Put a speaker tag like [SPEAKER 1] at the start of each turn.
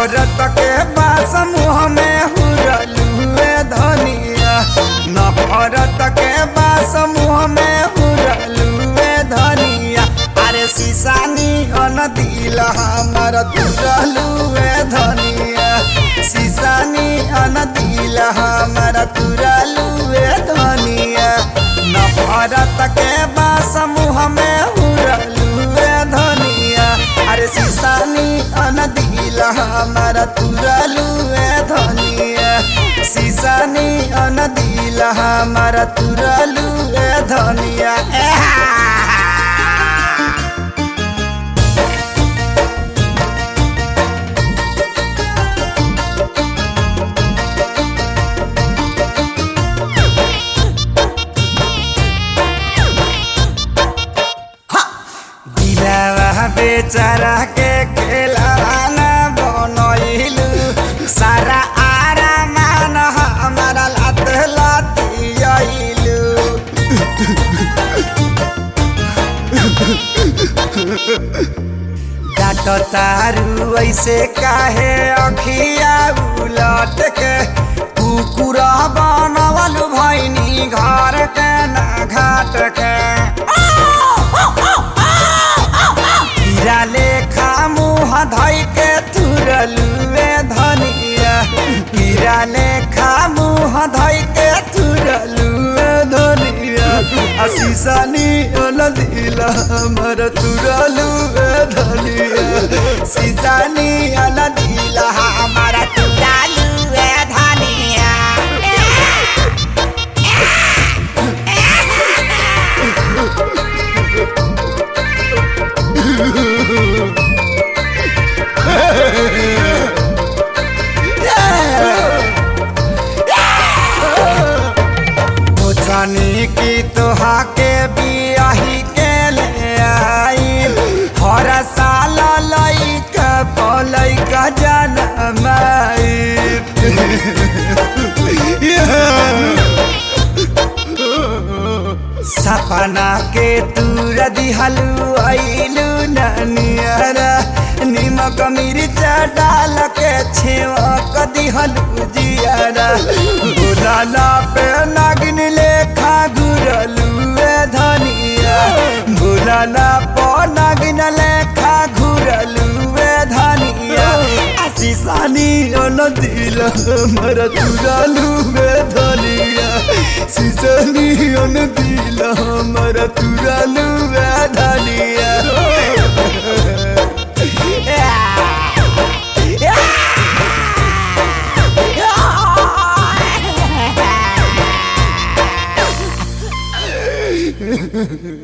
[SPEAKER 1] नफरत के बास मुँह में हुरलुए धनिया, नफरत के बास मुँह में हुरलुए धनिया। अरे सीसानी अन दिल हमर तुरलुए धनिया, सीसानी अन दिल हमर तुरलुए धनिया। नफरत के बास मुँह में हुरलुए धनिया, अरे सीसानी अन दिल हमर तुरलुए धनिया, सीसानी अन दिल हमर तुरलुए धनिया। बेचारा के खेलाना बनैलू, सारा आरामान हमारा लात लातियलू। डाट तारू ऐसे काहे अखिया उलट के, कुकुर बनवलू भैनी घर के ना घाट के। कीड़ा लेखा मुँह धइ के तुरलुए धनिया, कीड़ा लेखा मुँह धइ के तुरलुए धनिया। सीसानी अन दिल हमर तुरलुए धनिया, सीसानी अन दिल हमर तुरलुए धनिया। जानी की तोहा के बियाही के ले आई, हर साल लइका पलैका जनमाई। सपना के तूर दिहलू अइलू ननियरा, निमक मिर्च डाल के छेवक दिहलू जियारा। बुलाना पे नागिन लेखा घुरलुए धनिया, बुलाना पे नागिन लेखा घुरलुए धनिया। सीसानी अन दिल हमर तुरलुए धनिया, सीसानी अन दिल हमर तुरलुए धनिया। Yeah.